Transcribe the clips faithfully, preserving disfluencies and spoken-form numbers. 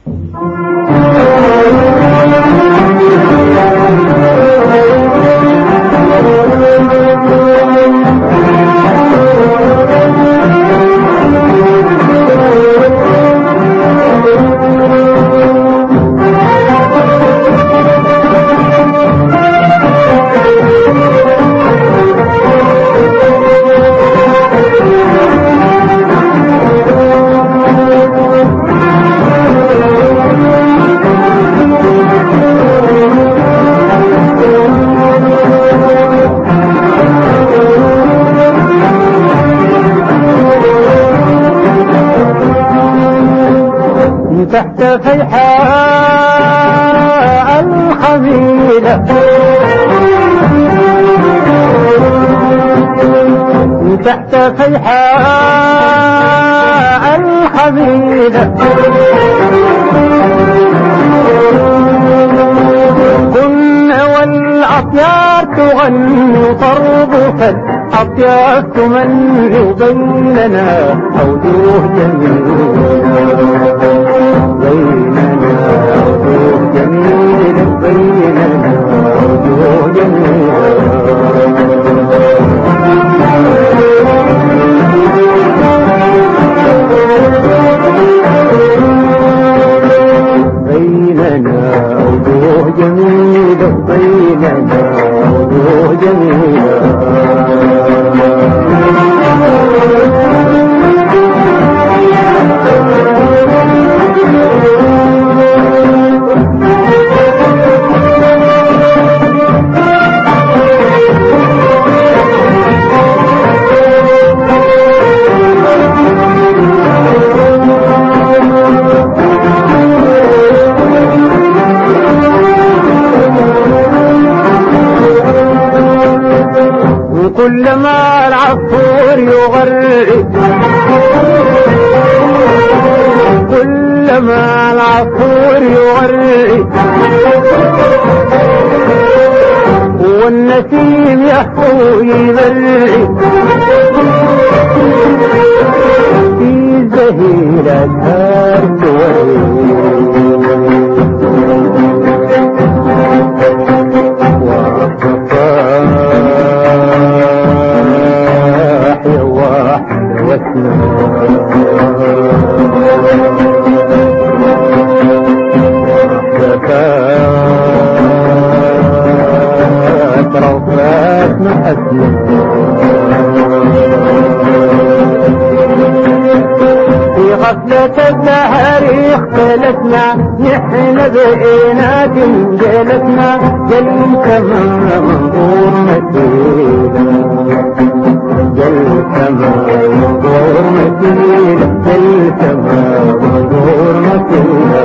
تحت فيحاء الخميلة تحت فيحاء الخميلة كنا والأطيار تغني طربك الأطيار تملي بيننا أوجوه جميلة بيننا وجوه جميلة بيننا وجوه جميلة بيننا وجوه جميلة بيننا وجوه جميلة كلما العصفور يغرد كلما العصفور يغرد والنسيم يحفو يبرد في زهيرة النار في غفلة الدهر اختلتنا نحن بقينا جلتنا جل كما منظور مثيلة جل كما منظور مثيلة جل كما منظور مثيلة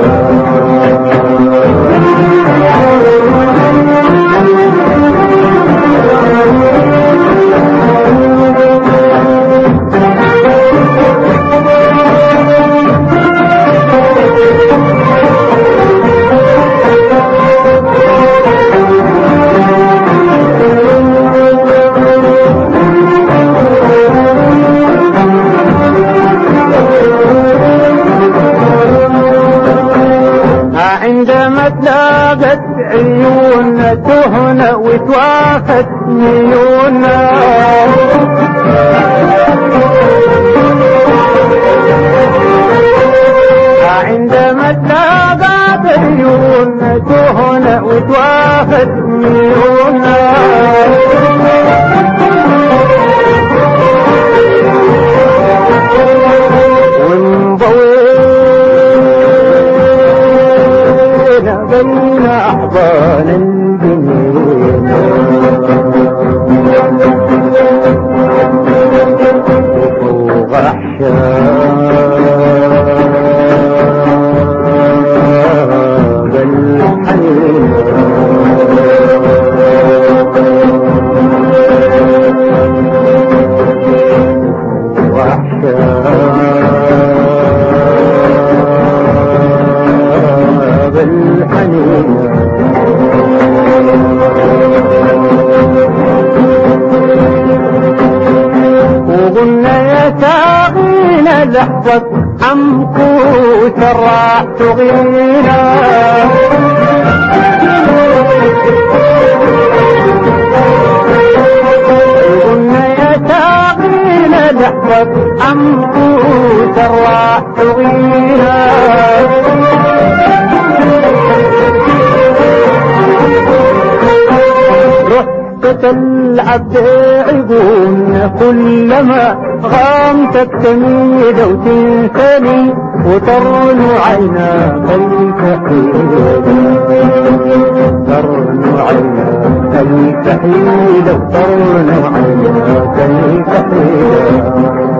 عندما تلاقت عيوننا تهنى وتوافت ميوننا عندما تلاقت عيوننا تهنى وتوافت ميوننا بين أحضان الجنين فوق أحشاب الحنين فوق أحشاب الحنين وقلنا يا ساقينا لحظة عمكوس سراح تغينا قلنا يا ساقينا نحفظ عمكو سراح تغينا العبد عقون كلما غامتك تميد وتنساني وترن عينا الكحيلة ترن عينا الكحيلة وترن عينا الكحيلة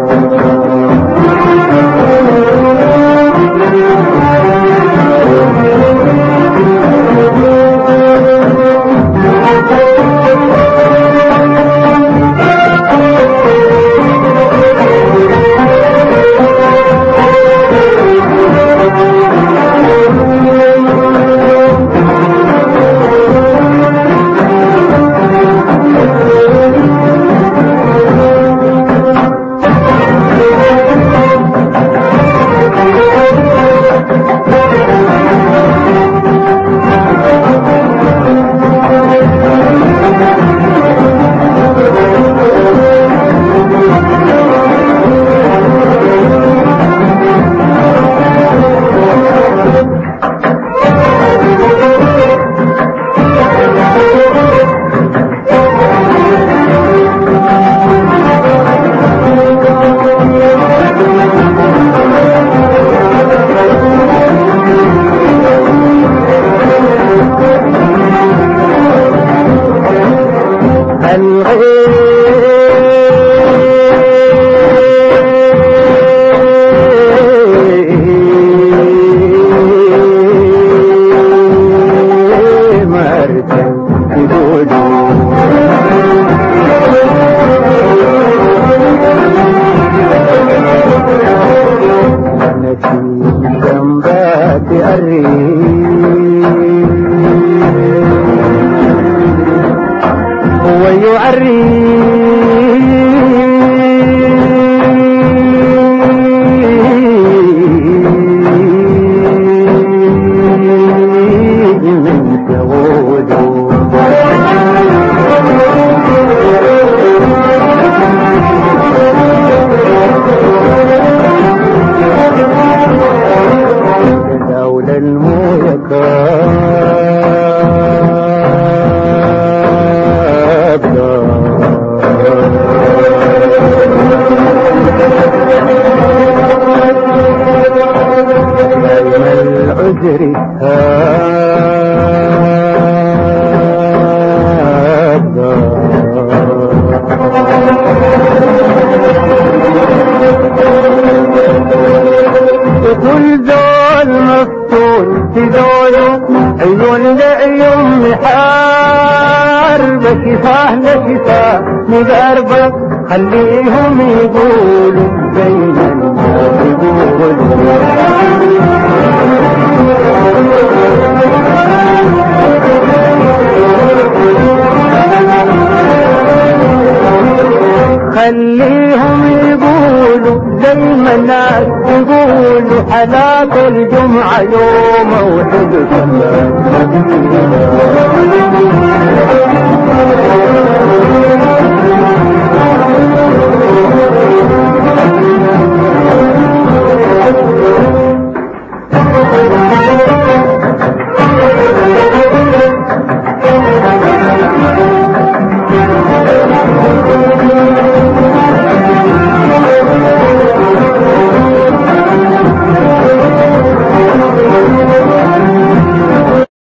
مقربك خليهم يقولوا زي ما الناس يقولوا خليهم يقولوا زي ما الناس يقولوا حلاك الجمعة يوم وحد صلاة